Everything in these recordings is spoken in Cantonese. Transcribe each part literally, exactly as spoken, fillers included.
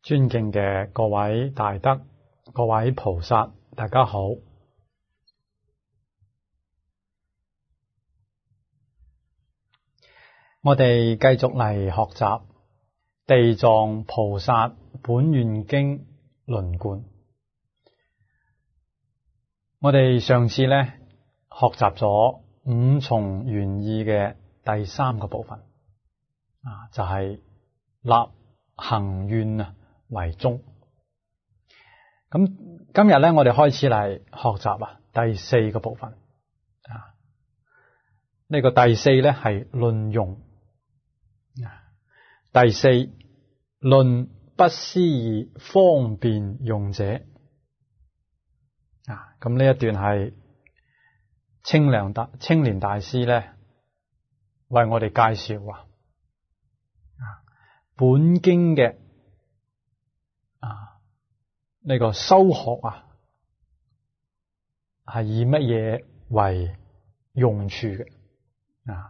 尊敬嘅各位大德、各位菩薩，大家好。我哋繼續嚟學習《地藏菩薩本願經》輪觀。我哋上次呢學習咗五重緣意嘅第三個部分，啊，就係立行願啊為宗。咁今日咧，我哋開始嚟學習啊第四個部分啊。呢個第四咧係論用。第四論不思議方便用者啊。咁呢一段係清涼大青蓮大師咧為我哋介紹啊本經嘅啊呢個修學啊係以乜嘢為用處嘅啊？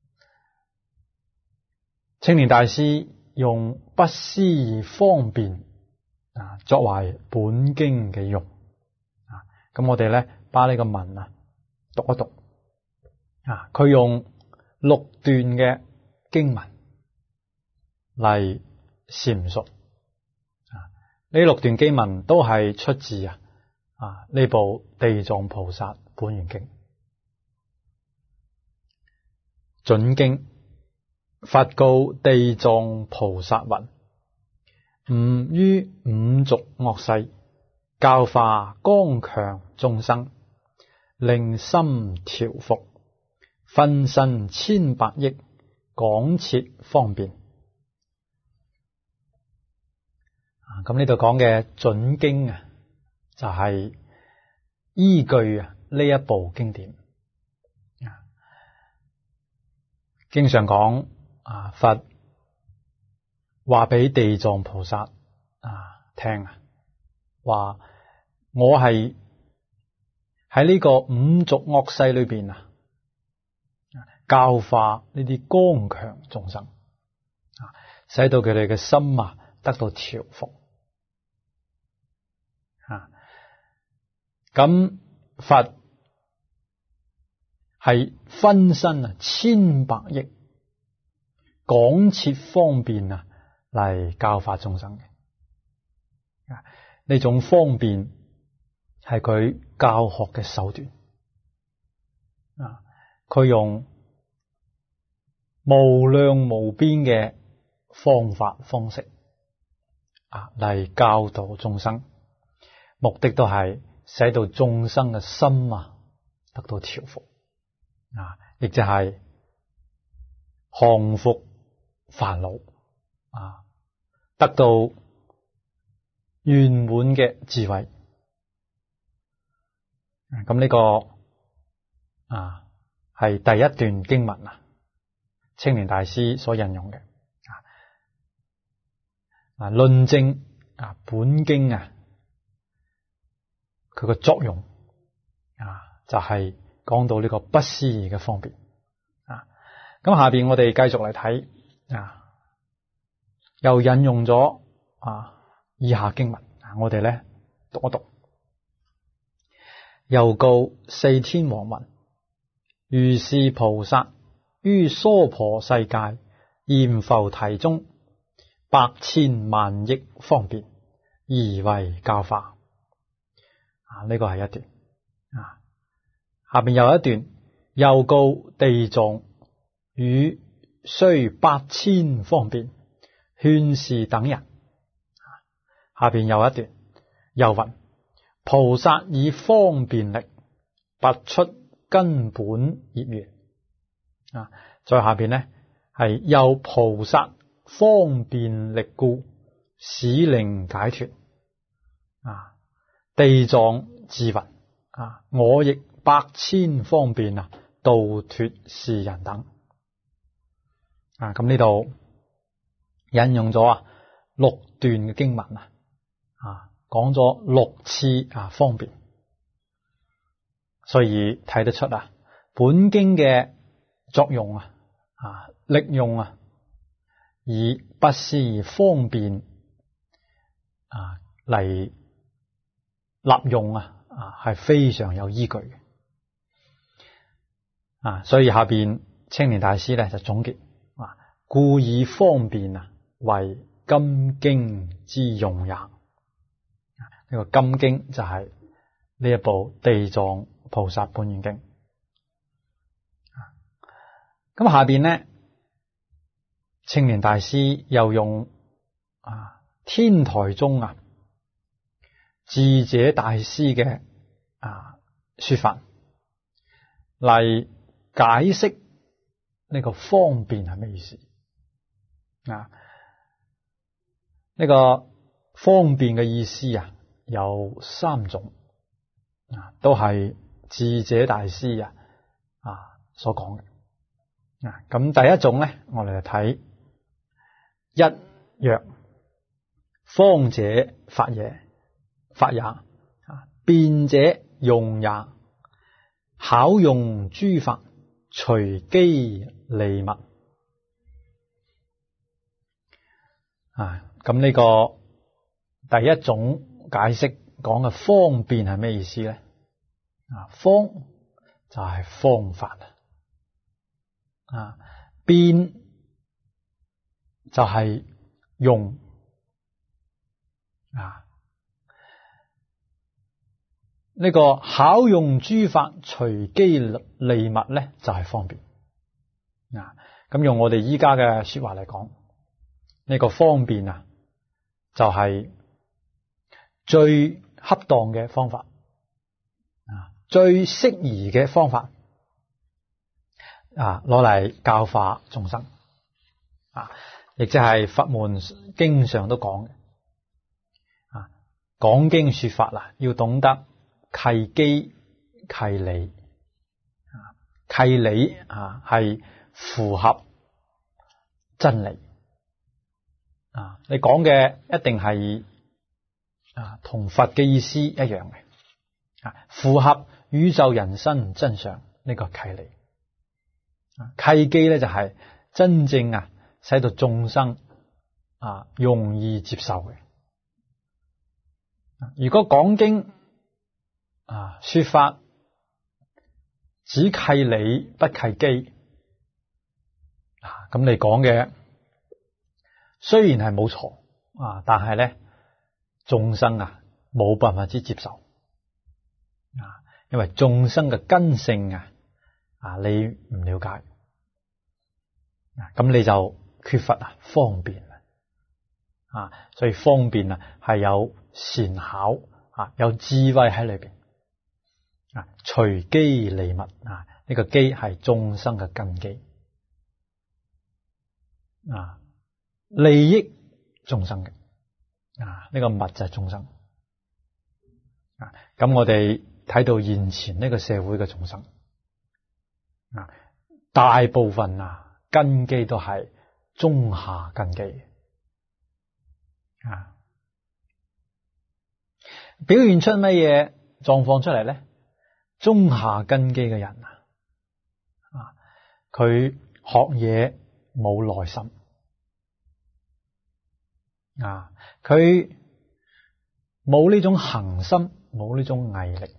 青蓮大師用不思議方便啊作為本經嘅用啊。咁我哋咧把呢個文啊讀一讀啊。佢用六段嘅經文嚟闡述啊。呢六段經文都係出自啊啊呢部《地藏菩薩本願經》準經。佛告地藏菩薩云：吾於五濁惡世教化剛強眾生，令心調伏，分身千百億，廣設方便。咁呢度講嘅準經啊，就係、是、依據啊呢一部經典啊，經常講啊，佛話俾地藏菩薩啊聽啊，話我係喺呢個五濁惡世裏邊啊，教化呢啲剛強眾生啊，使到佢哋嘅心啊得到調伏啊。咁佛係分身啊千百億，廣設方便啊嚟教化眾生嘅。呢種方便係佢教學嘅手段啊，佢用無量無邊嘅方法方式啊嚟教導眾生，目的都係使到眾生嘅心啊得到調伏啊，亦即係降伏煩惱啊，得到圓滿嘅智慧。咁呢個啊係第一段經文啊，青蓮大師所引用嘅啊，論證啊本經啊佢個作用啊，就係講到呢個不思議嘅方便啊。咁下邊我哋繼續嚟睇啊，又引用咗啊以下經文啊，我哋咧讀一讀。又告四天王云：如是菩薩於娑婆世界閻浮提中，百千萬億方便，而為教化。啊，呢個係一段啊。下邊又一段，又告地藏與須百千方便，勸示等人。下邊又一段，又云：菩薩以方便力拔出根本業緣。啊，再下邊呢係又菩薩方便力故，使令解脫。啊，地藏自云：啊，我亦百千方便啊，度脫是人等。啊，咁呢度引用咗啊六段嘅經文啊，啊講咗六次啊方便，所以睇得出啊本經嘅作用啊啊力用啊，以不思議方便啊嚟立用啊啊係非常有依據嘅啊，所以下邊青年大師咧就總結啊，故以方便啊為金經之用也。呢、這個金經就係呢一部地藏菩薩本願經。咁下邊咧，青年大師又用啊天台宗啊智者大師嘅啊說法嚟解釋呢個方便係咩意思啊？呢個方便嘅意思啊有三種啊，都係智者大師啊啊所講嘅。啊，咁第一種咧，我哋就睇一曰方者法也，法也啊，便者用也，巧用諸法，隨機利物啊。咁呢個第一種解釋講嘅方便係咩意思咧？啊，方就係方法啊，便就係用啊，呢、這個巧用諸法隨機利物咧就係方便啊。咁用我哋依家嘅說話嚟講，呢、這個方便啊就係最恰當嘅方法啊，最適宜嘅方法啊，攞嚟教化眾生啊，亦即係佛門經常都講嘅啊，講經說法啦，要懂得契機契理啊，契理啊係符合真理啊，你講嘅一定係啊同佛嘅意思一樣嘅啊，符合宇宙人生真相呢個契理。契機咧就係真正啊，使到眾生啊容易接受嘅。如果講經啊說法只契理不契機啊，咁你講嘅雖然係冇錯啊，但係咧眾生啊冇辦法之接受啊，因為眾生嘅根性啊啊你唔了解。咁你就缺乏啊方便啊，所以方便啊係有善巧啊，有智慧喺裏邊啊，隨機利物啊，呢個機係眾生嘅根基啊，利益眾生嘅啊，呢個物就係眾生啊。咁我哋睇到現前呢個社會嘅眾生啊，大部分啊。根基都係中下根基啊，表現出乜嘢狀況出嚟咧？中下根基嘅人啊，啊，佢學嘢冇耐心啊，佢冇呢種恆心，冇呢種毅力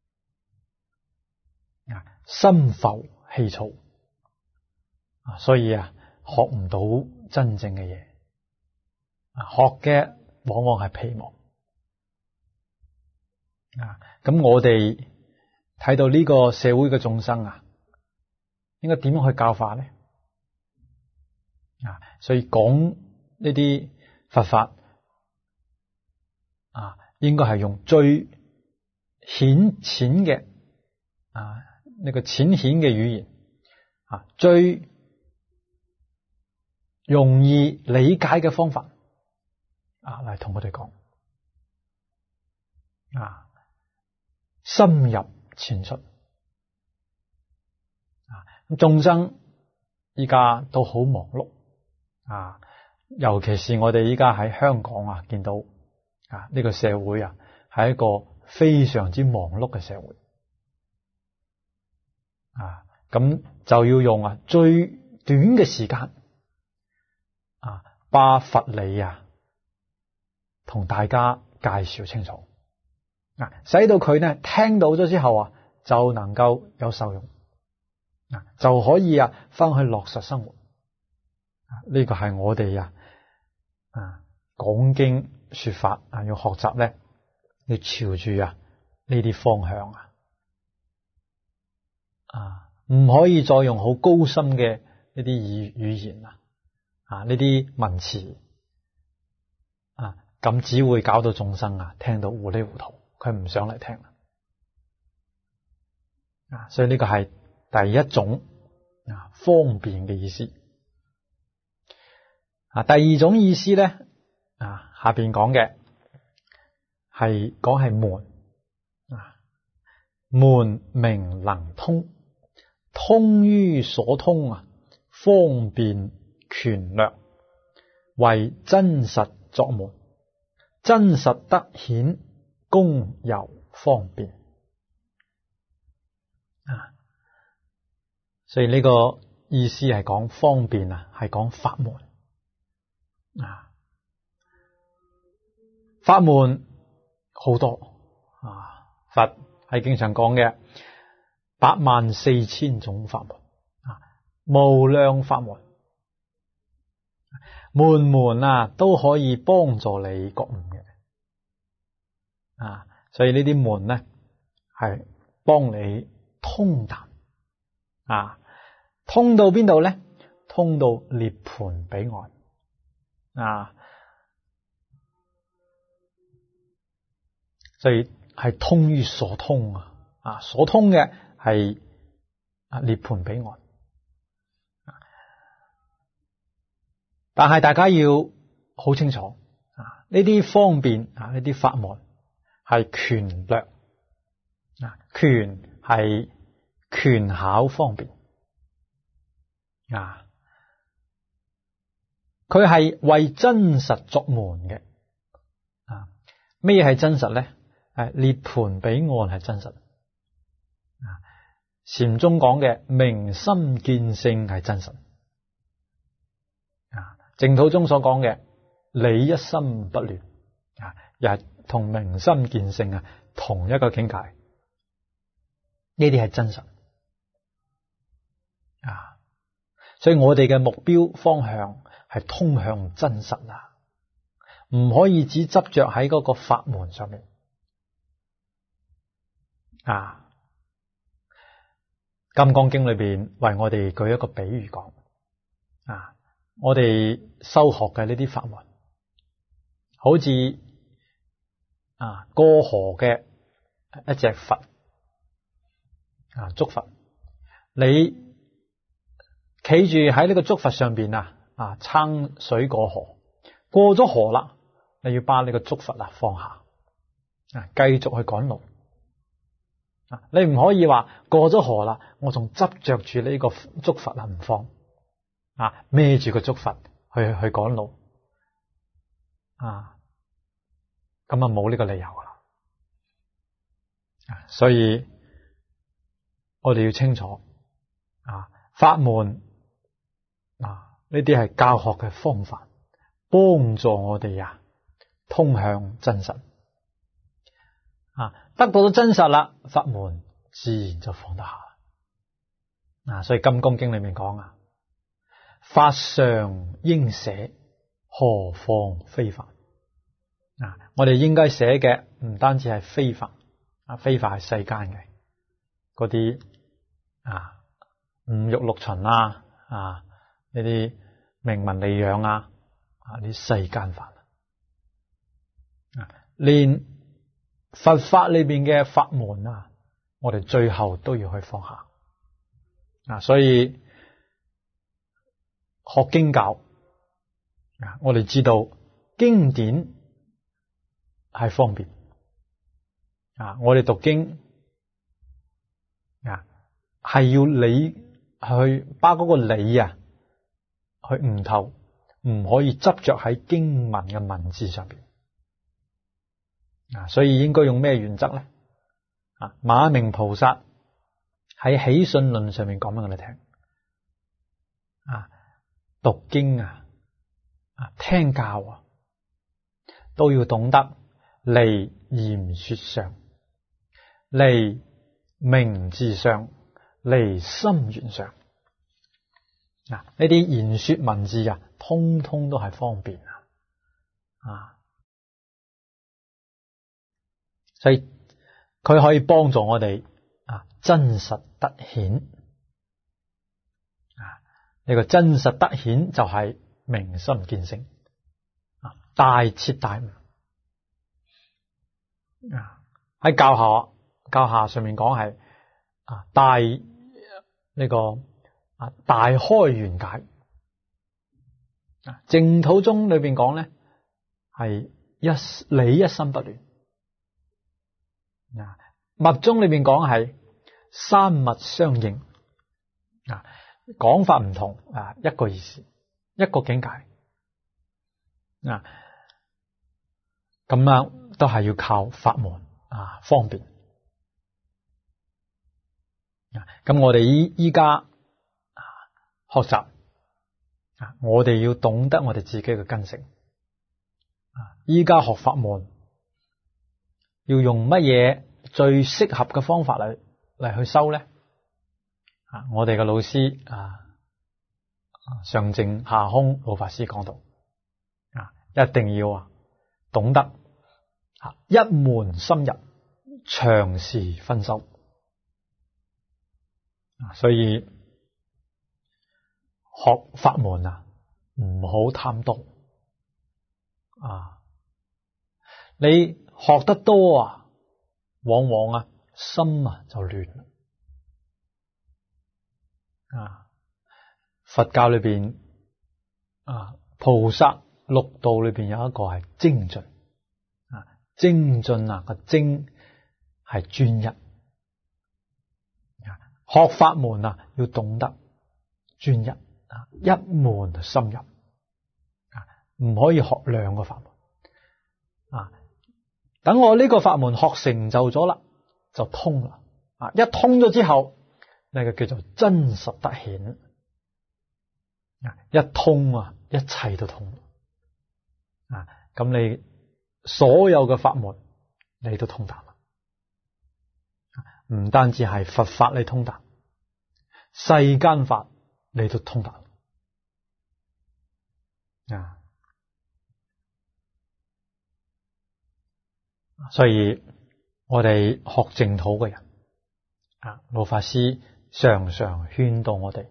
啊，心浮氣躁。啊，所以啊，學唔到真正嘅嘢，啊，學嘅往往係皮毛，啊，咁我哋睇到呢個社會嘅眾生啊，應該點樣去教化咧？啊，所以講呢啲佛法，啊，應該係用最顯淺嘅啊呢個淺顯嘅語言，啊，最容易理解嘅方法啊，嚟同我哋講啊，深入淺出啊。咁眾生依家都好忙碌啊，尤其是我哋依家喺香港啊，見到啊呢個社會啊係一個非常之忙碌嘅社會啊，咁就要用啊最短嘅時間。啊，把佛理啊， 同大家介紹清楚，啊，使到佢呢聽到咗之後啊，就能夠有受用，啊，就可以啊翻去落實生活。呢個係我哋啊啊講經說法啊，要學習咧，要朝住啊呢啲方向啊，啊唔可以再用好高深嘅呢啲語語言啊，啊呢啲文詞啊，咁只會搞到眾生啊聽到糊裡糊塗，佢唔想嚟聽啊，所以呢個係第一種啊方便嘅意思。啊，第二種意思咧，啊下邊講嘅係講係門啊，門明能通，通於所通啊，方便權略，為真實作門，真實得顯，功由方便啊。所以呢個意思係講方便啊，係講法門。啊，法門好多啊，佛係經常講嘅八萬四千種法門啊，無量法門，門門啊都可以幫助你覺悟嘅啊，所以呢啲門呢係幫你通達啊，通到邊度呢？通到涅槃彼岸。啊，所以係通於所通啊！啊，所通嘅係啊涅槃彼岸。但係大家要好清楚啊，呢啲方便啊，呢啲法門係權略啊，權係權巧方便啊。佢係為真實作門嘅啊！咩係真實咧？誒，涅槃彼岸係真實啊！禪宗講嘅明心見性係真實啊！淨土宗所講嘅理一心不亂啊，又係同明心見性啊同一個境界，呢啲係真實啊！所以我哋嘅目標方向係通向真實啊，唔可以只執着喺嗰個法門上面啊。金剛經裏邊為我哋舉一個比喻講啊，我哋修學嘅呢啲法門，好似啊過河嘅一隻筏啊，竹筏，你企住喺呢個竹筏上邊啊。啊，撐水過河，過咗河啦，你要把呢個竹筏啊放下，啊，繼續去趕路。啊，你唔可以話過咗河啦，我仲執着住呢個竹筏啊唔放，啊，孭住個竹筏去去趕路，啊，咁啊冇呢個理由啦。啊，所以我哋要清楚，啊，法門啊。呢啲係教學嘅方法，幫助我哋呀通向真實啊！得到咗真實啦，法門自然就放得下啊！所以《金剛經》裏面講啊，法常應捨，何況非法啊！我哋應該捨嘅唔單止係非法啊，非法係世間嘅嗰啲啊五欲六塵啊啊呢啲。名聞利養啊，啊啲世間法啊，連佛法裏邊嘅法門啊，我哋最後都要去放下啊。所以學經教啊，我哋知道經典係方便啊，我哋讀經啊係要理去把嗰個理啊。去悟透，唔可以執着喺經文嘅文字上邊啊，所以應該用咩原則咧？啊，馬明菩薩喺起信論上面講俾我哋聽啊，讀經啊，啊聽教啊， 都要懂得離言說上，離名字上，離心緣上。嗱，呢啲言說文字啊，通通都係方便啊！啊，所以佢可以幫助我哋啊，真實得顯啊！呢個真實得顯就係明心見性啊，大徹大悟啊！喺教下教下上面講係啊，大呢個啊大開圓解啊，淨土宗裏邊講咧係一理一心不亂啊，密宗裏邊講係三密相應啊，講法唔同啊，一個意思，一個境界啊，咁樣都係要靠法門啊，方便啊。咁我哋依依家學習啊，我哋要懂得我哋自己嘅根性啊。依家學法門要用乜嘢最適合嘅方法嚟嚟去修咧？啊，我哋嘅老師啊，上淨下空老法師講到啊，一定要啊懂得啊一門深入，長時分修啊，所以學法門啊，唔好貪多啊！你學得多啊，往往啊心啊就亂啊！佛教裏邊啊，菩薩六道裏邊有一個係精進啊，精進啊個精係專一啊，學法門啊要懂得專一啊，一門深入啊，唔可以學兩個法門啊。等我呢個法門學成就咗啦，就通啦啊！一通咗之後，呢個叫做真實得顯啊！一通啊，一切都通啊！咁你所有嘅法門你都通達啦，唔單止係佛法你通達，世間法你都通達啊！所以我哋學淨土嘅人啊，老法師常常勸導我哋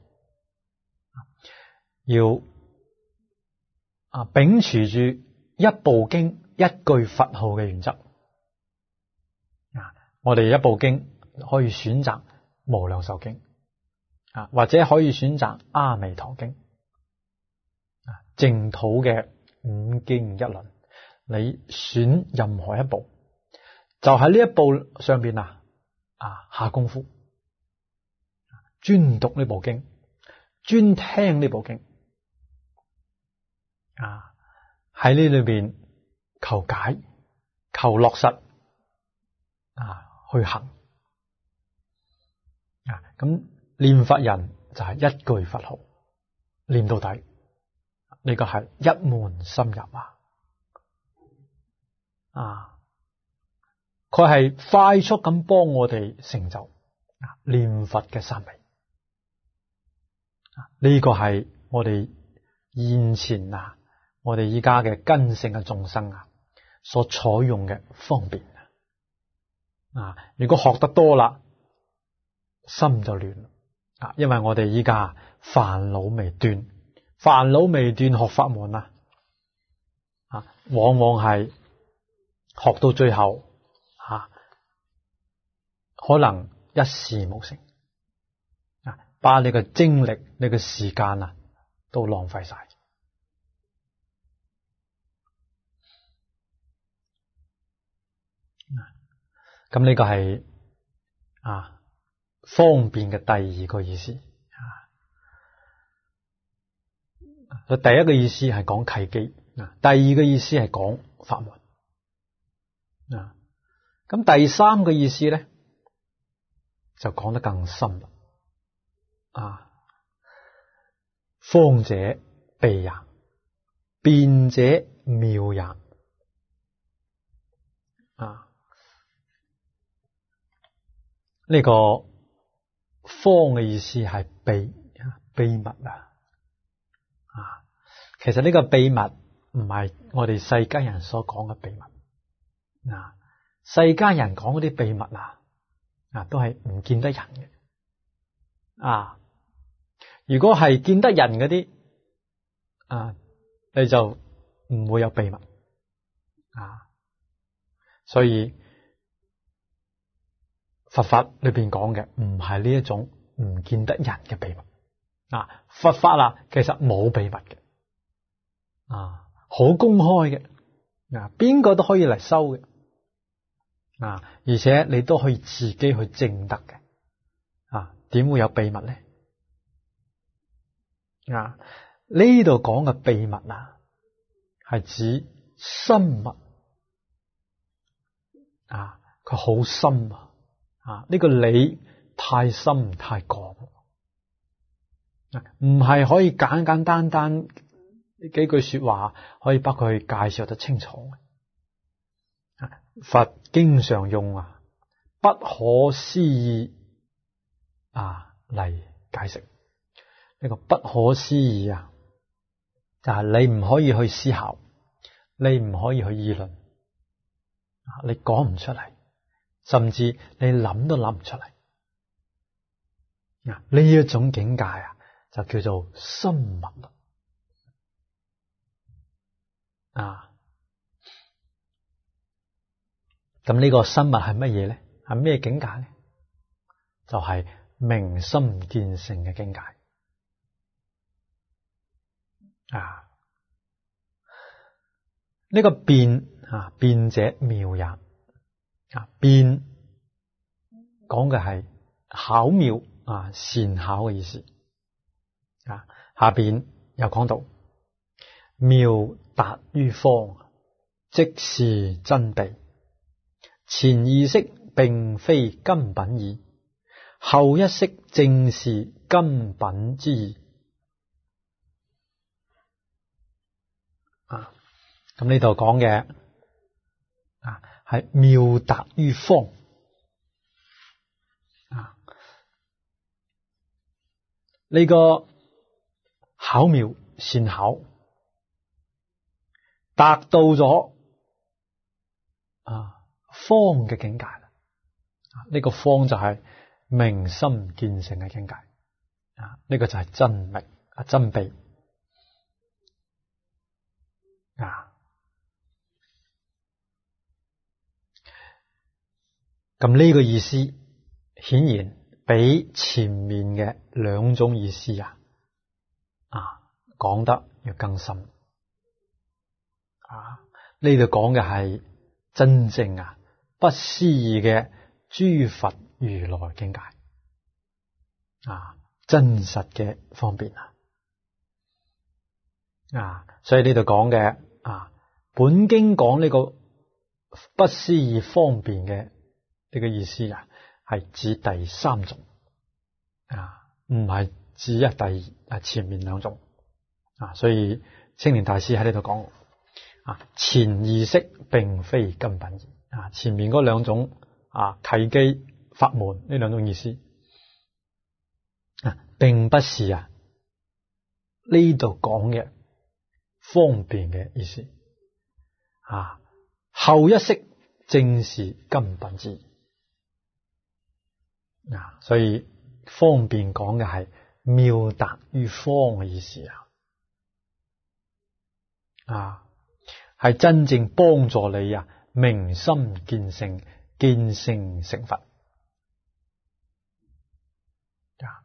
要啊秉持住一部經一句佛號嘅原則啊。我哋一部經可以選擇無量壽經啊，或者可以選擇阿彌陀經啊，淨土嘅五經一論，你選任何一部，就喺呢一部上邊啊啊下功夫，專讀呢部經，專聽呢部經啊，喺呢裏邊求解、求落實啊，去行啊。咁念佛人就係一句佛號念到底，呢個係一門深入啊啊！佢係快速咁幫我哋成就啊念佛嘅三昧啊！呢個係我哋現前啊，我哋依家嘅根性嘅眾生啊，所採用嘅方便啊！如果學得多啦，心就亂啊！因為我哋依家煩惱未斷，煩惱未斷，學法門啊啊，往往係學到最後。啊，可能一事無成啊，把你嘅精力、你嘅時間啊，都浪費晒。咁呢個係啊方便嘅第二個意思啊。第一個意思係講契機啊，第二個意思係講法門啊。咁第三個意思咧，就講得更深啦。啊，方者秘也，辯者妙也。 啊，呢、這個方嘅意思係秘秘密啊，啊，其實呢個秘密唔係我哋世間人所講嘅秘密啊，世間人講嗰啲秘密啊，啊都係唔見得人嘅啊，如果係見得人嗰啲啊，你就唔會有秘密啊，所以佛法裏邊講嘅唔係呢一種唔見得人嘅秘密啊，佛法啊其實冇秘密嘅啊，好公開嘅啊，邊個都可以嚟修嘅啊，而且你都可以自己去證得嘅啊，點會有秘密咧？啊，呢度講嘅秘密啊，係指深密啊，佢好深啊。啊！呢個理太深太廣，唔係可以簡簡單單幾句說話可以把佢介紹得清楚。佛經常用啊不可思議啊嚟解釋呢個不可思議啊，就係你唔可以去思考，你唔可以去議論，你講唔出嚟。甚至你諗都諗唔出嚟，啊！呢一種境界啊，就叫做深密啊！咁呢個深密係乜嘢咧？係咩境界咧？就係、是、明心見性嘅境界啊！呢、這個辯啊，辯者妙也。啊，辯講嘅係巧妙啊，善巧嘅意思啊。下邊又講到妙達於方，即是真諦。前二識並非根品義，後一識正是根品之義啊。咁呢度講嘅啊。係妙達於方啊！呢、這個巧妙善巧達到咗啊方嘅境界啦！呢、這個方就係明心見性嘅境界啊！呢、這個就係真明啊真秘啊！咁呢個意思顯然比前面嘅兩種意思啊啊講得要更深啊！呢度講嘅係真正啊不思議嘅諸佛如來境界啊，真實嘅方便啊啊！所以呢度講嘅啊本經講呢個不思議方便嘅。呢個意思啊，係指第三種啊，唔係指啊第啊前面兩種啊，所以青年大師喺呢度講啊，前二識並非根品義啊，前面嗰兩種啊契機法門呢兩種意思啊，並不是啊呢度講嘅方便嘅意思啊，後一識正是根品之義。啊，所以方便講嘅係妙達於方嘅意思啊，啊，係真正幫助你啊明心見性，見性成佛啊。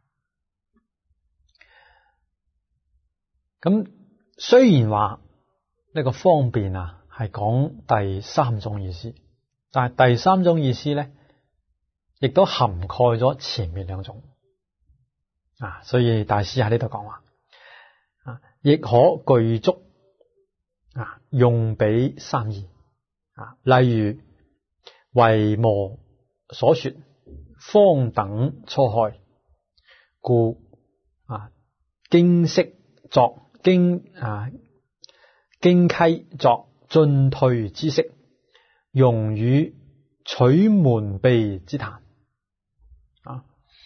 咁雖然話呢個方便啊係講第三種意思，但係第三種意思咧，亦都涵蓋咗前面兩種啊，所以大師喺呢度講話啊，亦可具足啊，用比三義啊，例如維摩所說方等初開，故啊經釋作經啊經溪作進退之識， 容與取門秘之談啊。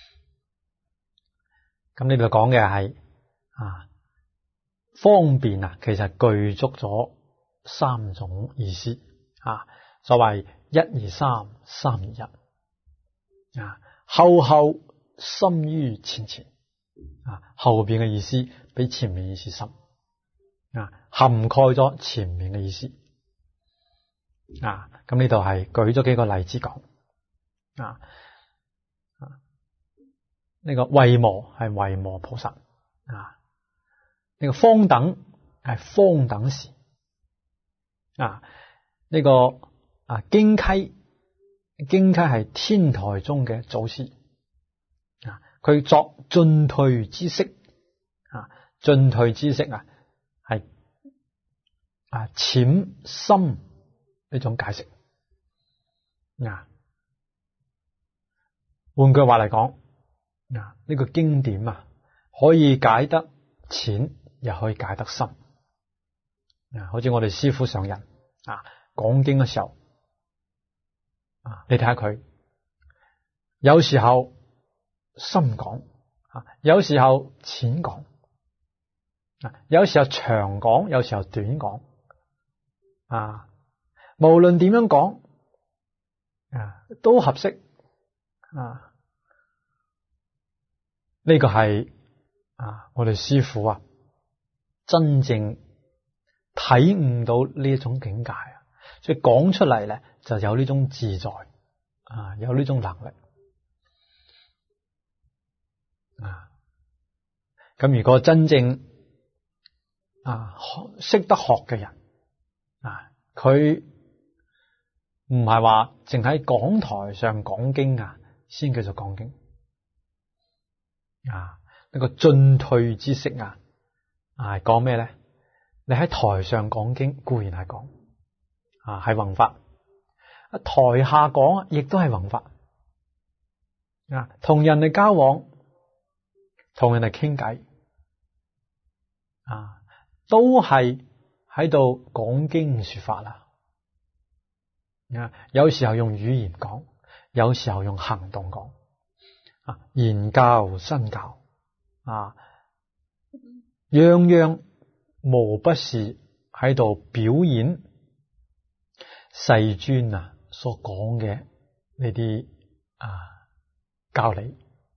咁呢度講嘅係啊方便啊，其實具足咗三種意思啊。所謂一而三，三而一啊，後後深於前前啊，後邊嘅意思比前面意思深啊，涵蓋咗前面嘅意思啊。咁呢度係舉咗幾個例子講啊。呢個維摩係維摩菩薩啊，呢個方等係方等時啊，呢個啊荊溪荊溪係天台宗嘅祖師啊，佢作進退之釋啊，進退之釋啊係啊淺深呢種解釋啊。換句話嚟講，嗱，呢個經典啊，可以解得淺，又可以解得深。啊，好似我哋師父上人啊，講經嘅時候啊，你睇下佢，有時候深講啊，有時候淺講啊，有時候長講，有時候短講啊，無論點樣講啊，都合適啊。呢個係啊，我哋師父啊，真正體悟到呢一種境界啊，所以講出嚟咧就有呢種自在啊，有呢種能力啊。咁如果真正啊識得學嘅人啊，佢唔係話淨喺講台上講經啊，先叫做講經。啊！呢個進退之釋啊，係講咩咧？你喺台上講經固然係講啊，係弘法；台下講亦都係弘法啊。同人哋交往，同人哋傾偈啊，都係喺度講經說法啦。啊，有時候用語言講，有時候用行動講。啊，言教身教啊，樣樣無不是喺度表演世尊啊所講嘅呢啲啊教理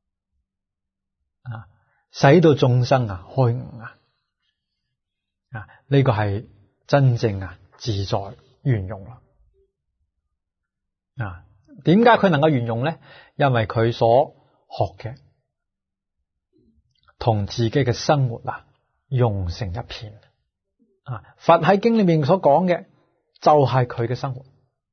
啊，使到眾生啊開悟啊啊，呢個係真正啊自在圓融啦啊！點解佢能夠圓融咧？因為佢所學嘅同自己嘅生活啊融成一片啊！佛喺經裏面所講嘅就係佢嘅生活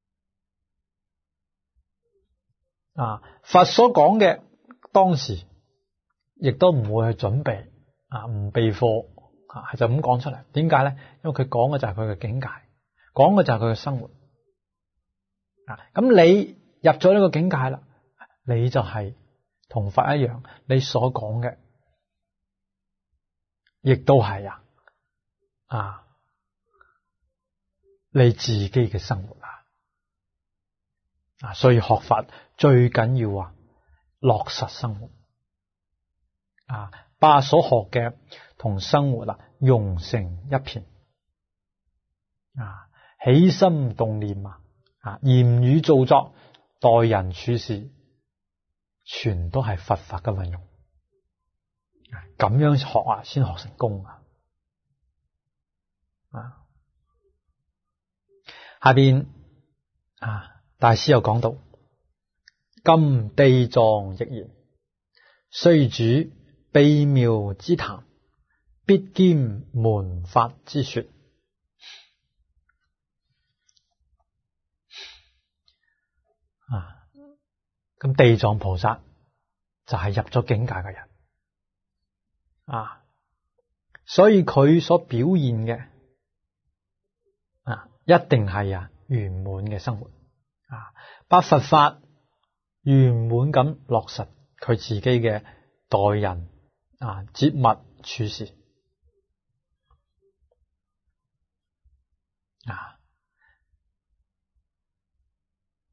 啊！佛所講嘅當時亦都唔會去準備啊，唔備課啊，就咁講出嚟。點解咧？因為佢講嘅就係佢嘅境界，講嘅就係佢嘅生活啊！咁你入咗呢個境界啦，你就係同佛一樣，你所講嘅，亦都係啊啊，你自己嘅生活啊啊，所以學法最緊要啊，落實生活啊，把所學嘅同生活啊融成一片啊，起心動念啊啊，言語造作、待人處事，全都係佛法嘅運用，咁樣學啊，先學成功啊！啊，下邊啊，大師又講到：今地藏亦然，雖主秘妙之談，必兼門法之說。啊，咁地藏菩薩就係入咗境界嘅人啊，所以佢所表現嘅啊，一定係啊圓滿嘅生活啊，把佛法圓滿咁落實佢自己嘅待人啊接物處事啊。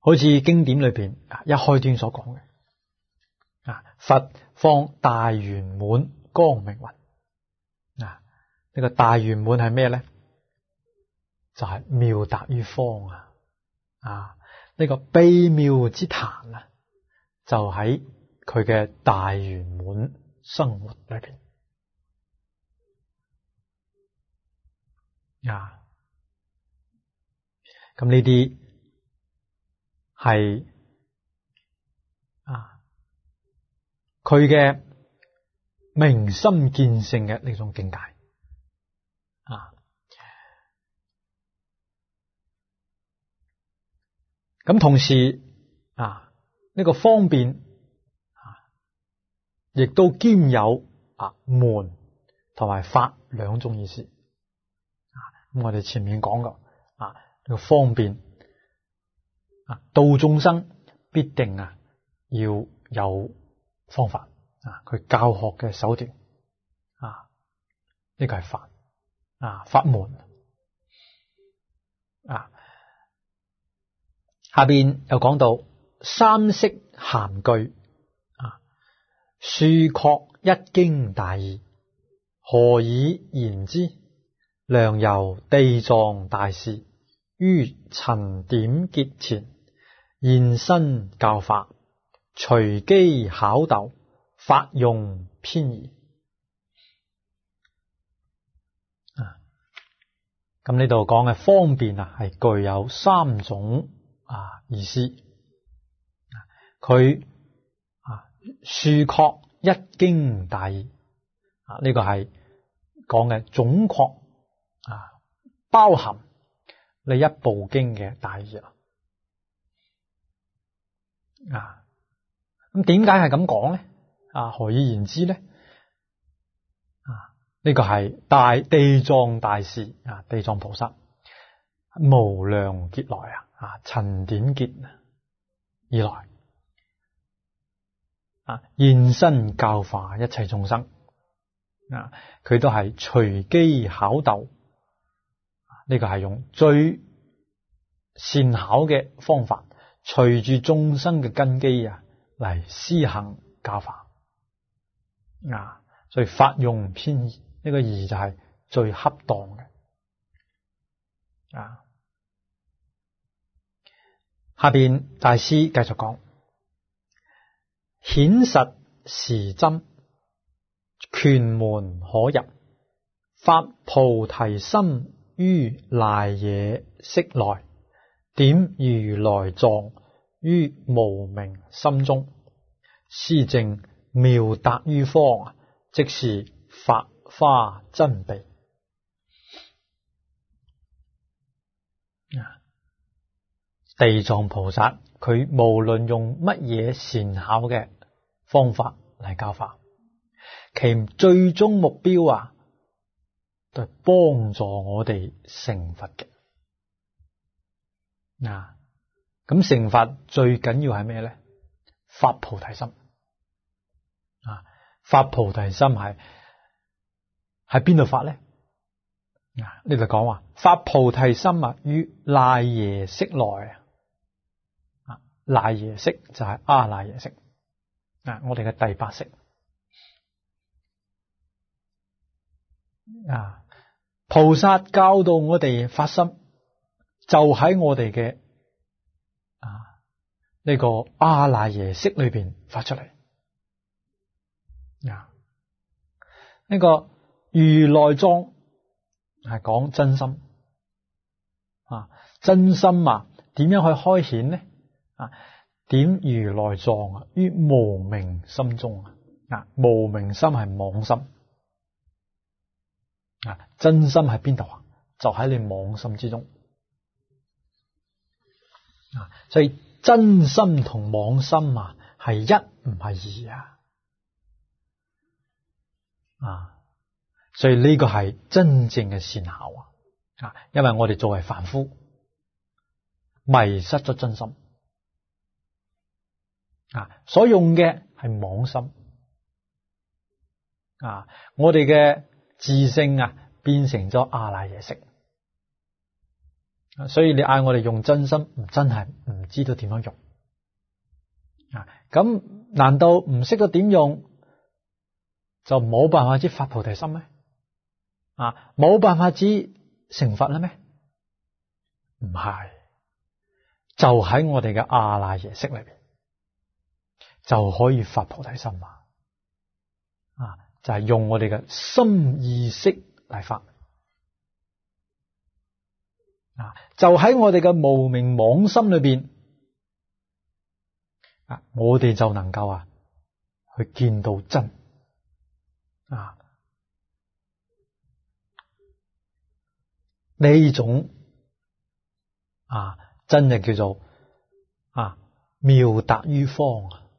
好似經典裏邊一開端所講嘅啊，佛放大圓滿光明雲啊，呢個大圓滿係咩咧？就係妙達於方啊！啊，呢個秘妙之談啊，就喺佢嘅大圓滿生活裏邊啊。咁呢啲係啊，佢嘅明心見性嘅呢種境界啊。咁同時啊，呢個方便啊，亦都兼有啊門同埋法兩種意思啊。咁我哋前面講過啊，呢個方便啊，度眾生必定啊要有方法啊，佢教學嘅手段啊，呢個係法啊，法門啊。下邊又講到三釋函句啊，疏確一經大義，何以言之？良由地藏大士於陳點結前現身教化，隨機巧逗，法用偏異啊。咁呢度講嘅方便啊，係具有三種啊意思。佢啊疏確一經大義啊，呢、這個係講嘅總確啊，包含呢一部經嘅大義啦。啊，咁點解係咁講咧？啊，何以言之咧？啊，呢、這個係大地藏大士啊，地藏菩薩無量劫來啊，啊陳點結以來啊，現身教化一切眾生啊，佢都係隨機巧逗，呢個係用最善巧嘅方法，隨住眾生嘅根基啊嚟施行教化啊，所以法用偏異，呢個義就係最恰當嘅啊。下邊大師繼續講，顯實時真，權門可入，發菩提心於賴耶識內，點如來藏於無明心中，施證妙達於方，即是法華真備。地藏菩薩佢無論用乜嘢善巧嘅方法嚟教化，其最終目標啊，都係幫助我哋成佛嘅。嗱，咁成佛最緊要係咩咧？發菩提心啊！發菩提心係喺邊度發咧？嗱，呢度講話發菩提心啊，於賴耶識內啊。賴耶識就係阿賴耶識啊，我哋嘅第八識啊。菩薩教導我哋發心，就喺我哋嘅啊呢個阿賴耶識裏邊發出嚟啊。呢個如來藏係講真心啊，真心啊，點樣去開顯呢？啊，點如來藏啊於無明心中啊，啊無明心係妄心啊，真心喺邊度啊？就喺你妄心之中啊，所以真心同妄心啊係一唔係二啊，啊，所以呢個係真正嘅善巧啊，啊，因為我哋作為凡夫迷失咗真心。啊，所用嘅係妄心啊，我哋嘅自性啊變成咗阿賴耶識所以你嗌我哋用真心，真係唔知道點樣用啊！咁難道唔識得點用就冇辦法之發菩提心咩？啊，冇辦法之成佛啦咩？唔係，就喺我哋嘅阿賴耶識裏邊就可以發菩提心啊！啊，就係用我哋嘅心意識嚟發。啊！就喺我哋嘅無明妄心裏邊，啊，我哋就能夠啊去見到真啊呢種啊真係叫做啊妙達於方啊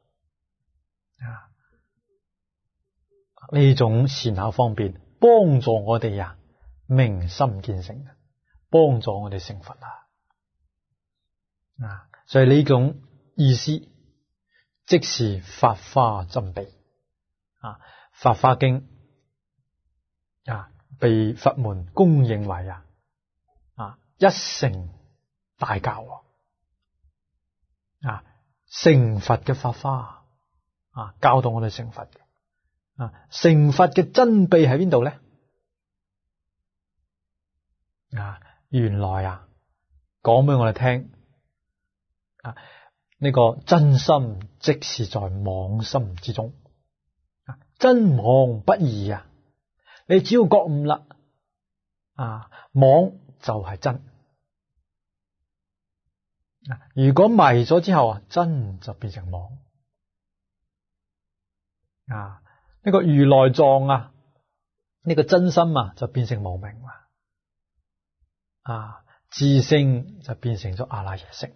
呢種善巧方便，幫助我哋啊明心見性，幫助我哋成佛啊！啊，所以呢種意思，即是法華真諦啊！法華經啊，被佛門公認為啊啊一乘大教啊，成佛嘅法華啊，教導我哋成佛嘅啊，成佛嘅真諦喺邊度咧？啊！原來啊，講俾我哋聽啊，呢個真心即是在妄心之中，啊，真妄不二啊！你只要覺悟啦，啊，妄就係真。啊，如果迷咗之後啊，真就變成妄。啊，呢個如來藏啊，呢個真心啊，就變成無明啦。啊，自性就變成咗阿賴耶識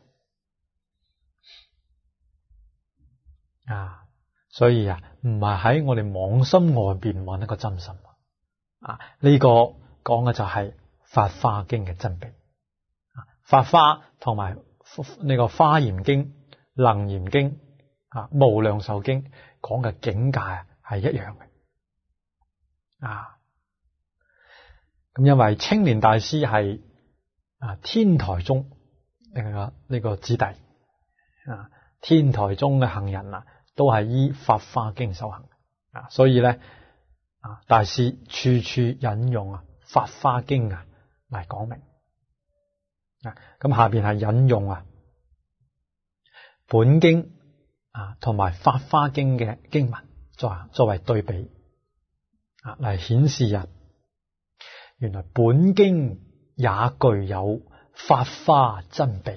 啊，所以啊，唔係喺我哋妄心外邊揾一個真心啊。呢個講嘅就係法華經嘅真諦啊，法華同埋呢個華嚴經、楞嚴經啊、無量壽經講嘅境界係一樣嘅啊。咁因為青蓮大師係啊，天台宗呢個呢個子弟啊，天台宗嘅行人啊，都係依法華經修行啊，所以咧啊，大師處處引用啊法華經啊嚟講明啊。咁下邊係引用啊本經啊同埋法華經嘅經文作作為對比啊，嚟顯示啊，原來本經也具有法華真諦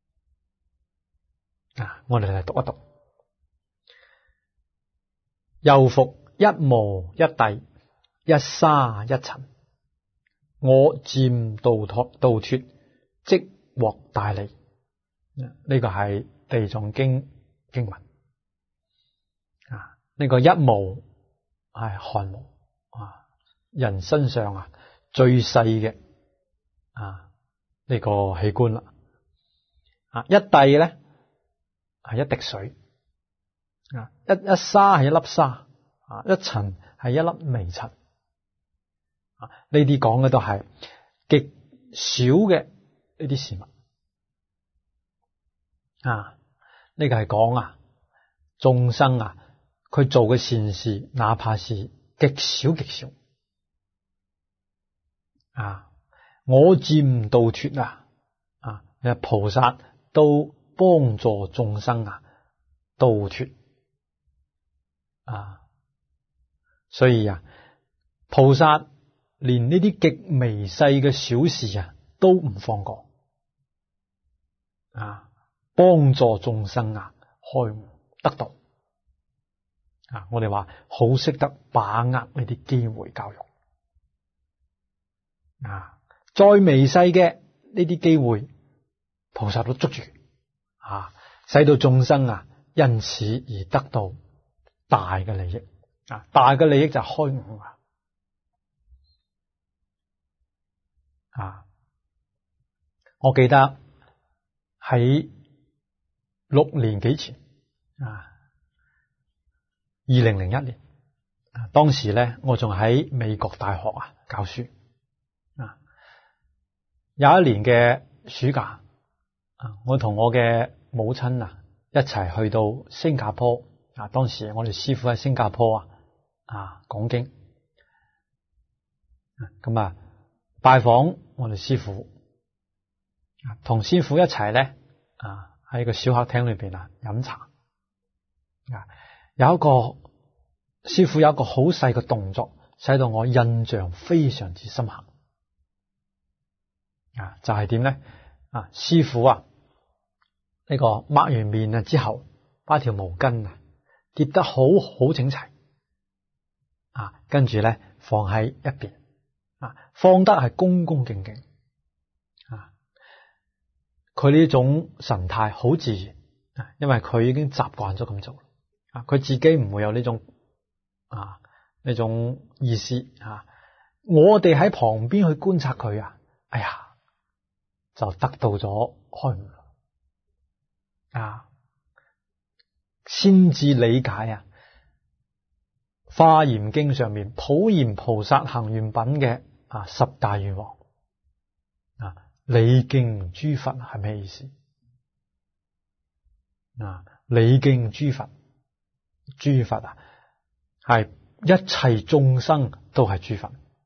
啊！我哋嚟讀一讀。又復一無一諦，一沙一塵，我漸度脫度脫，即獲大利。呢、這個係地藏經經文啊！呢、這個一無係汗毛啊，人身上啊最細嘅啊呢、這個器官啦。啊，一諦咧係一滴水。啊！一一沙係一粒沙，啊！一塵係一粒微塵，啊！呢啲講嘅都係極少嘅呢啲事物，啊！呢個係講啊，眾生啊，佢做嘅善事，哪怕是極少極少，啊！我漸度脫啊，啊！菩薩都幫助眾生啊，度脫。啊，所以啊，菩薩連呢啲極微細嘅小事啊，都唔放過啊，幫助眾生啊，開悟得道啊！我哋話好識得把握呢啲機會教育啊，再微細嘅呢啲機會，菩薩都捉住啊，使到眾生啊，因此而得到大嘅利益啊！大嘅利益就係開悟啊！啊，我記得喺六年幾前啊，二零零一年啊，當時咧我仲喺美國大學啊教書啊，有一年嘅暑假啊，我同我嘅母親啊一齊去到新加坡啊。當時我哋師父喺新加坡啊啊講經，咁啊拜訪我哋師父，同師父一齊咧啊喺個小客廳裏邊啊飲茶啊。有一個師父有一個好細嘅動作，使到我印象非常之深刻啊！就係點咧啊？師父啊，呢個抹完面啊之後，把條毛巾啊疊得好好整齊啊，跟住咧放喺一邊啊，放得係恭恭敬敬啊。佢呢種神態好自然啊，因為佢已經習慣咗咁做啊，佢自己唔會有呢種啊呢種意思啊。我哋喺旁邊去觀察佢啊，哎呀，就得到咗開悟啊，先至理解啊《華嚴經》上面普賢菩薩行願品嘅啊十大願王啊，禮敬諸佛係咩意思啊？禮敬諸佛，諸佛啊係一切眾生都係諸佛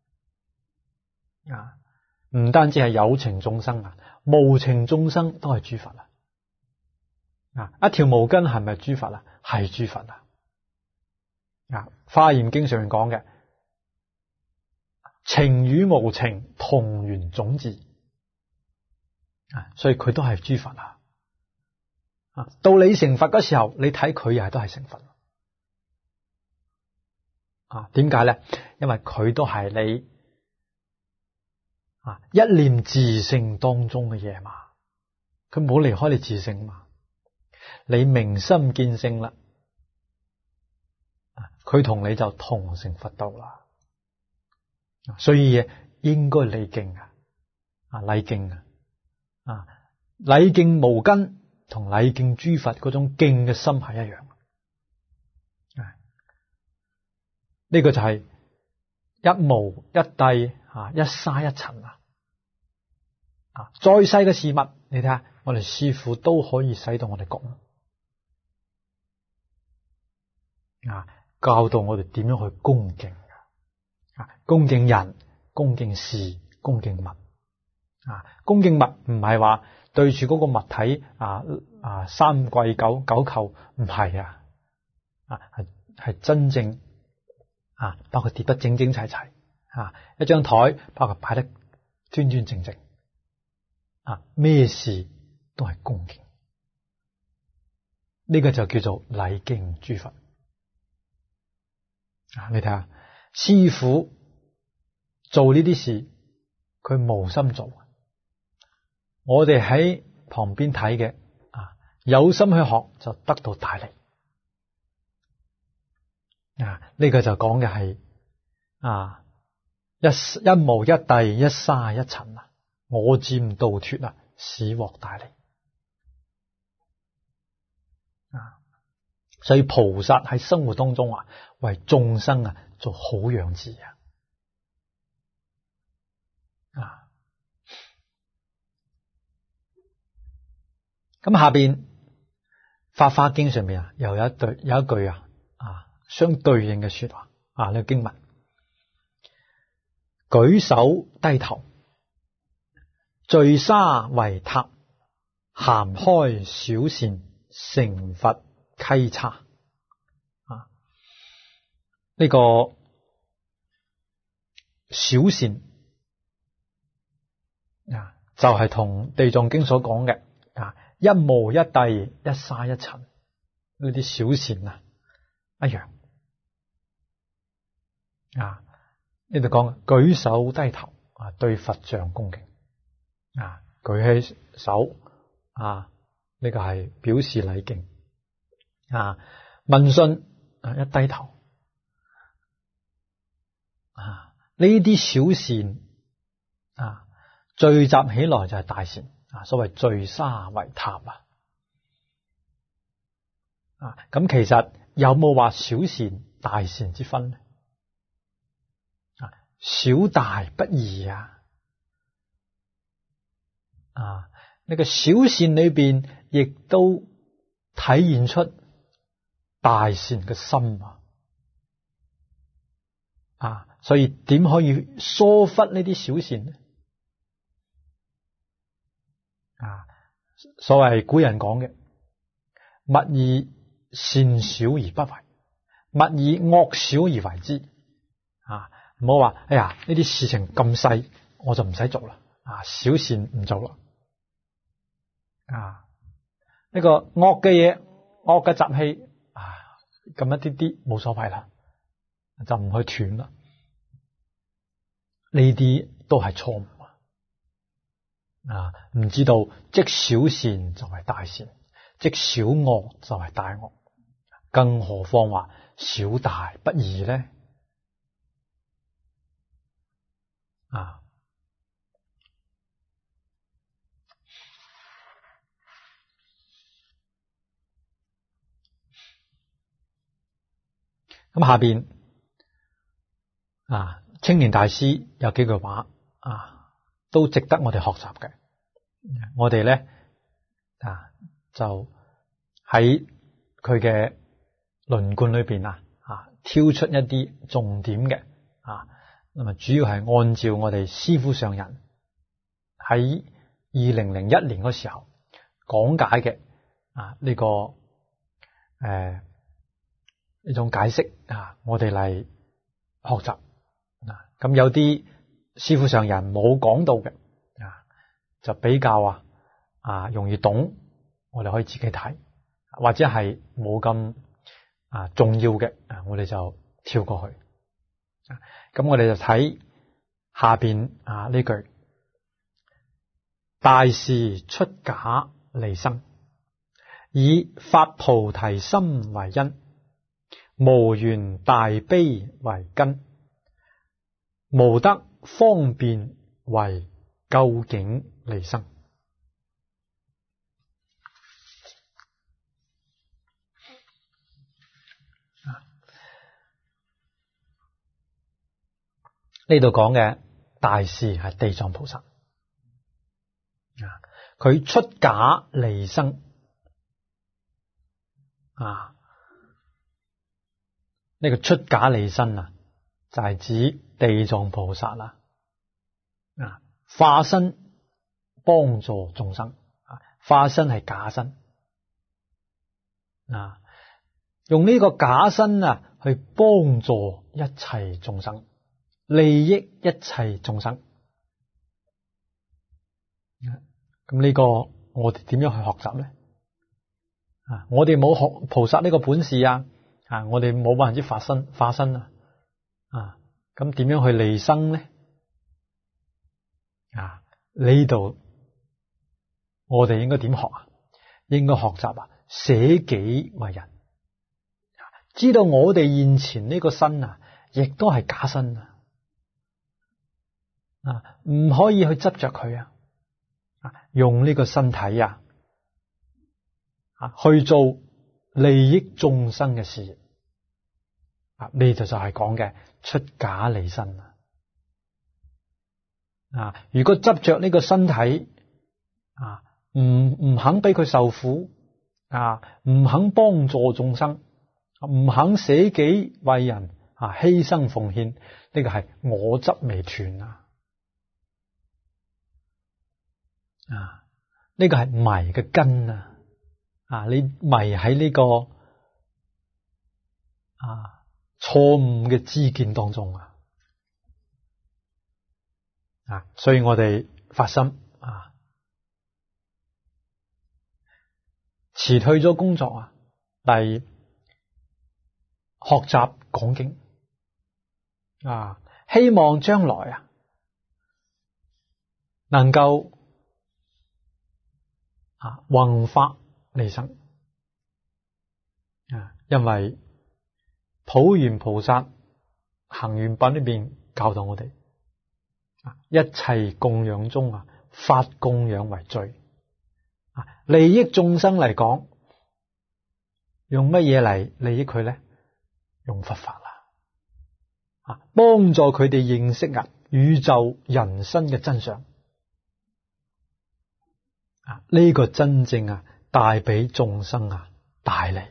啊，唔單止係有情眾生啊，無情眾生都係諸佛啊。啊，一條毛巾係咪諸佛啊？係諸佛啊。啊，《華嚴經》上面講嘅情與無情同源種智啊，所以佢都係諸佛啊。啊，到你成佛嘅時候，你睇佢又係都係成佛啊？點解咧？因為佢都係你啊一念自性當中嘅嘢嘛，佢冇離開你自性嘛。你明心見性啦，佢同你就同成佛道啦。所以應該禮敬啊，啊禮敬啊，啊禮敬無根同禮敬諸佛嗰種敬嘅心係一樣。啊，呢個就係一毛一滴啊，一沙一塵啊。啊，再細嘅事物，你睇下，我哋師父都可以使到我哋覺啊，教導我哋點樣去恭敬啊，恭敬人、恭敬事、恭敬物啊。恭敬物唔係話對住嗰個物體啊啊三跪九九叩，唔係啊啊係係真正啊，包括疊得整整齊齊啊，一張台包括擺得端端正正啊，咩事都係恭敬，呢個就叫做禮敬諸佛。啊！你睇下，師父做呢啲事，佢無心做。我哋喺旁邊睇嘅啊，有心去學就得到大利。啊！呢個就講嘅係啊，一一毛一滴，一沙一塵啊，我佔度脫啊，使獲大利。啊！所以菩薩喺生活當中啊，為眾生啊做好樣子啊！啊，咁下邊《法華經》上面啊，又有一對有一句啊啊相對應嘅說話啊，呢個經文：舉手低頭，聚沙為塔，涵開小善，成佛稽查啊！呢、這個小善啊，就係、是、同地藏經所講嘅啊，一毛一滴，一沙一塵呢啲小善啊一樣啊。呢度講舉手低頭啊，對佛像恭敬啊，舉起手啊，呢、這個係表示禮敬。啊，問訊啊，一低頭啊，呢啲小善啊，聚集起來就係大善啊。所謂聚沙為塔啊，啊，咁其實有冇話小善大善之分呢？啊，小大不異啊，啊， 呢個小善裏邊亦都體現出大善嘅心啊！啊，所以點可以疏忽呢啲小善呢？啊，所謂古人講嘅，勿以善小而不為，勿以惡小而為之。啊，唔好話，哎呀，呢啲事情咁細，我就唔使做啦。啊，小善唔做啦。啊，呢個惡嘅嘢，惡嘅習氣，啊，咁一啲啲冇所謂啦，就唔去斷啦。呢啲都係錯誤啊！唔知道積小善就係大善，積小惡就係大惡，更何況話小大不異呢？啊！咁下邊啊，青年大師有幾句話啊，都值得我哋學習嘅。我哋咧啊，就喺佢嘅論貫裏邊啊，啊，挑出一啲重點嘅啊，咁啊，主要係按照我哋師父上人喺二零零一年嗰時候講解嘅啊呢個誒呢種解釋啊，我哋嚟學習啊。咁有啲師父上人冇講到嘅啊，就比較啊啊容易懂，我哋可以自己睇，或者係冇咁啊重要嘅啊，我哋就跳過去。咁我哋就睇下邊啊呢句：大事出假離生，以發菩提心為因，無緣大悲為根，無得方便為究竟離生。呢度講嘅大事係地藏菩薩啊，佢出假離生啊，呢個出假離生啊，就係指地藏菩薩啦啊，化身幫助眾生啊，化身係假身啊，用呢個假身啊去幫助一切眾生，利益一切眾生。咁呢個我哋點樣去學習咧？啊，我哋冇學菩薩呢個本事啊！啊，我哋冇辦法之化身化身啊！啊，咁點樣去離生咧？啊，呢度我哋應該點學啊？應該學習啊，捨己為人，知道我哋現前呢個身啊，亦都係假身啊！啊，唔可以去執着佢啊！啊，用呢個身體啊，啊去做利益眾生嘅事業啊，呢就就係講嘅出假離生啊！啊，如果執着呢個身體啊，唔唔肯俾佢受苦啊，唔肯幫助眾生，唔肯捨己為人啊，犧牲奉獻，呢個係我執未斷啊！啊！呢個係迷嘅根啊！啊，你迷喺呢個啊錯誤嘅知見當中啊！啊，所以我哋發心啊，辭退咗工作啊，嚟學習講經啊，希望將來啊能夠啊，宏法利生啊！因為普賢菩薩行願品裏邊教導我哋啊，一切供養中啊，法供養為最啊！利益眾生嚟講，用乜嘢嚟利益佢咧？用佛法啦啊！幫助佢哋認識啊宇宙人生嘅真相啊，呢個真正啊帶俾眾生啊大利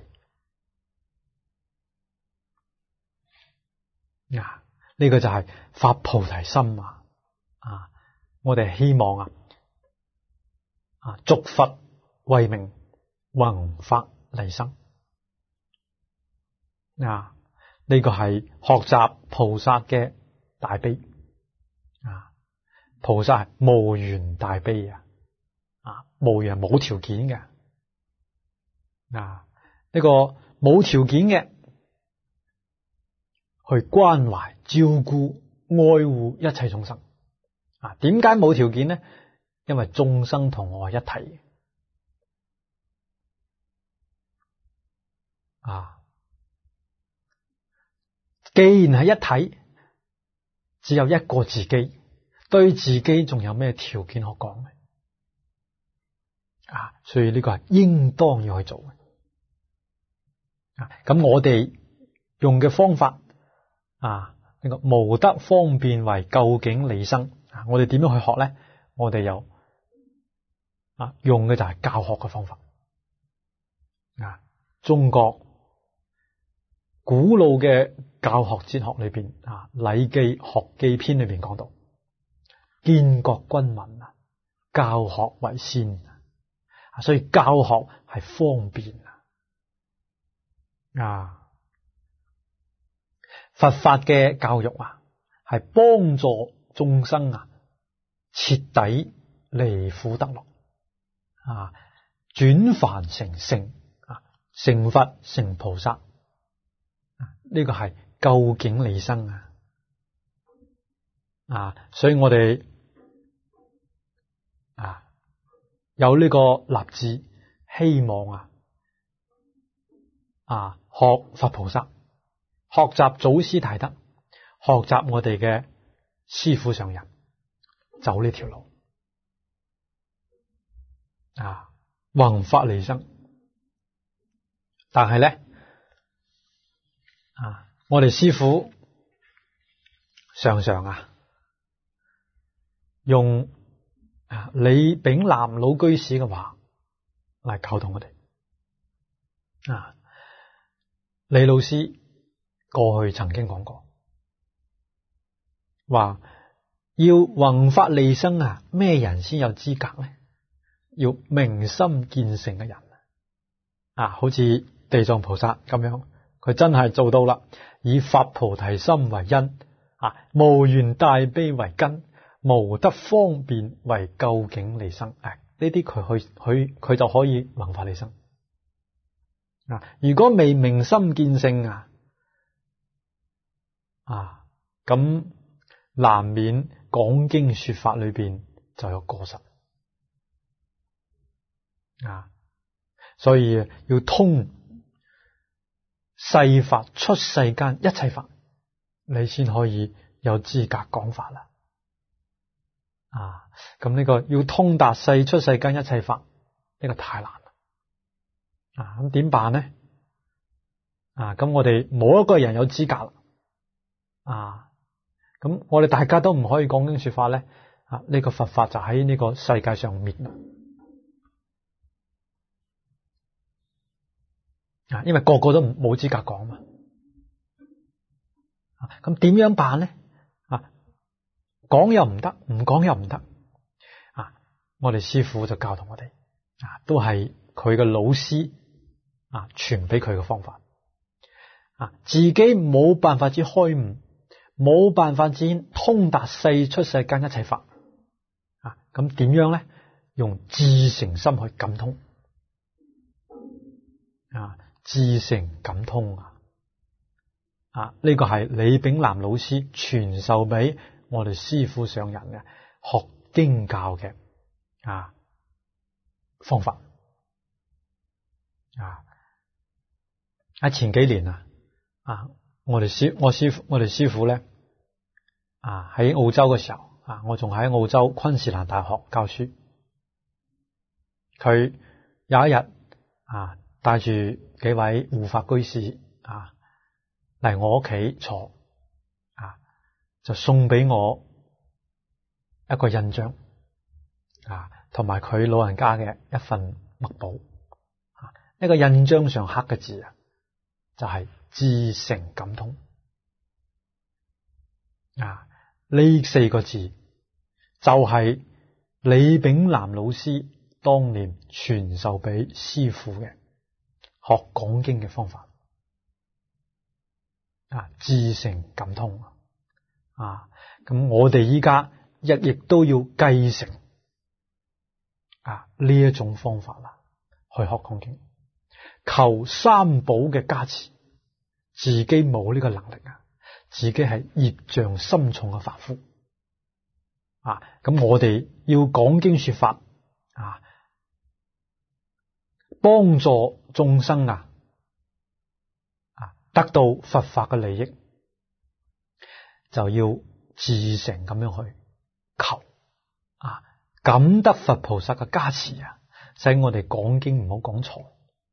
啊，呢個就係發菩提心啊！啊，我哋希望啊啊，續佛慧命，弘法利生啊！呢個係學習菩薩嘅大悲啊！菩薩係無緣大悲啊！啊，無緣冇條件嘅啊！呢個冇條件嘅去關懷、照顧、愛護一切眾生啊！點解冇條件呢？因為眾生同我係一體啊！既然係一體，只有一個自己，對自己仲有咩條件可講呢？啊！所以呢個係應當要去做嘅啊！咁我哋用嘅方法啊，呢個無得方便為究竟利生啊！我哋點樣去學咧？我哋有啊，用嘅就係教學嘅方法啊！中國古老嘅教學哲學裏邊啊，《禮記學記篇》裏邊講到，建國君民啊，教學為先啊，所以教學係方便啊！佛法嘅教育啊，係幫助眾生啊，徹底離苦得樂啊，轉凡成聖啊，成佛成菩薩。呢個係究竟利生啊！啊，所以我哋啊有呢個立志，希望啊啊學佛菩薩，學習祖師大德，學習我哋嘅師父上人，走呢條路啊，弘法利生。但係咧啊，我哋師父常常啊用啊李炳南老居士嘅話嚟教導我哋啊。李老師過去曾經講過，話要弘法利生啊，咩人先有資格咧？要明心見性嘅人啊，好似地藏菩薩咁樣，佢真係做到啦，以發菩提心為因啊，無緣大悲為根，無得方便為究竟利生。誒，呢啲佢去佢佢就可以弘法利生啊。如果未明心見性啊啊，咁難免講經說法裏邊就有過失啊。所以要通世法出世間一切法，你先可以有資格講法啦。啊，咁呢個要通達世出世間一切法，呢個太難啦。啊，咁點辦呢？啊，咁我哋冇一個人有資格啦。啊，咁我哋大家都唔可以講經說法咧。啊，呢個佛法就喺呢個世界上滅啦。啊，因為個個都冇資格講嘛。啊，咁點樣辦咧？啊，講又唔得，唔講又唔得。啊，我哋師父就教導我哋，啊，都係佢嘅老師啊，傳俾佢嘅方法。啊，自己冇辦法之開悟，冇辦法之通達世出世間一切法。啊，咁點樣咧？用至誠心去感通。啊。至誠感通啊！啊，呢個係李炳南老師傳授俾我哋師父上人嘅學經教嘅啊方法啊！喺前幾年啊啊，我哋師我師父我哋師父咧啊喺澳洲嘅時候啊，我仲喺澳洲昆士蘭大學教書，佢有一日啊帶住幾位護法居士啊嚟我屋企坐啊，就送俾我一個印章， 啊，同埋佢老人家嘅一份墨寶啊，一個印章上刻嘅字啊，就係至誠感通啊。呢四個字就係李炳南老師當年傳授俾師父嘅學講經嘅方法啊，至誠感通啊。咁我哋依家亦亦都要繼承啊呢一種方法啦，去學講經，求三寶嘅加持，自己冇呢個能力啊，自己係業障深重嘅凡夫啊。咁我哋要講經說法啊，幫助眾生啊啊得到佛法嘅利益，就要至誠咁樣去求啊，感得佛菩薩嘅加持啊，使我哋講經唔好講錯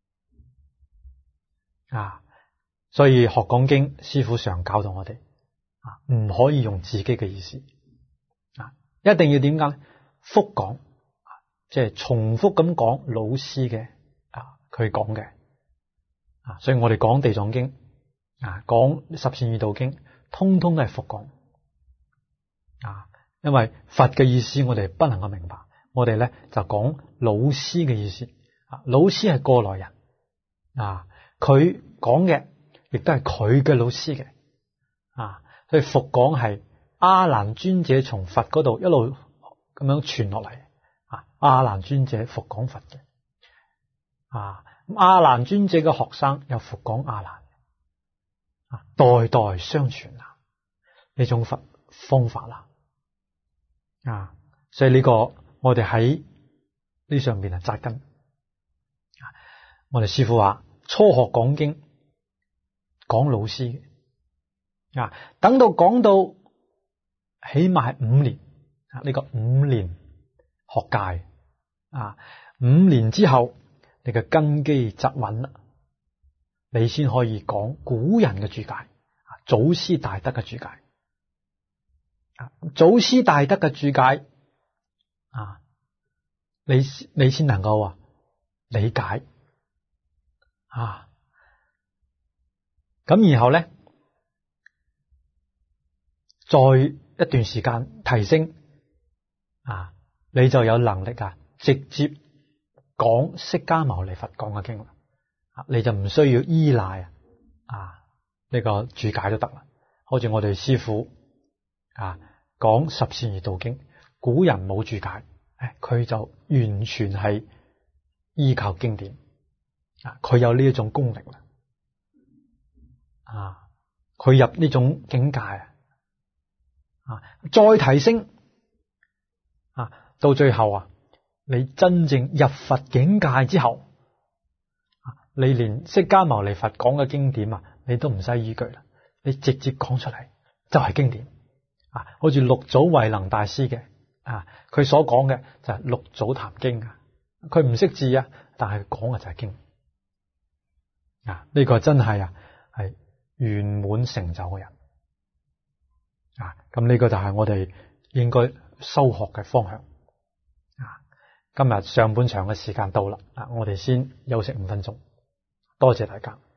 啊。所以學講經，師父常教導我哋啊，唔可以用自己嘅意思啊，一定要點解咧？複講，即係重複咁講老師嘅啊，佢講嘅啊。所以我哋講地藏經啊，講十善業道經，通通都係複講啊。因為佛嘅意思我哋不能夠明白，我哋咧就講老師嘅意思啊。老師係過來人啊，佢講嘅亦都係佢嘅老師嘅啊。所以複講係阿難尊者從佛嗰度一路咁樣傳落嚟啊。阿難尊者複講佛嘅啊，阿難尊者嘅學生又複講阿難啊，代代相傳啊，呢種佛方法啦啊。所以呢個我哋喺呢上面係扎根啊。我哋師父話初學講經講老師嘅啊，等到講到起碼係五年啊，呢個五年學戒啊，五年之後你嘅根基扎穩啦，你先可以講古人嘅注解啊，祖師大德嘅注解啊，祖師大德嘅注解啊，你你先能夠啊理解啊。咁然後咧，再一段時間提升啊，你就有能力啊直接講釋迦牟尼佛講嘅經啦，啊，你就唔需要依賴啊啊呢個注解都得啦。好似我哋師父啊講十善業道經，古人冇注解，誒，佢就完全係依靠經典啊，佢有呢一種功力啦啊，佢入呢種境界啊，啊，再提升啊，到最後啊，你真正入佛境界之後，啊，你連釋迦牟尼佛講嘅經典啊，你都唔使依據啦，你直接講出嚟就係經典啊。好似六祖慧能大師嘅啊，佢所講嘅就係六祖壇經啊，佢唔識字啊，但係講嘅就係經啊。呢個真係啊係圓滿成就嘅人啊。咁呢個就係我哋應該修學嘅方向啊。今日上半場嘅時間到啦，啊，我哋先休息五分鐘，多謝大家。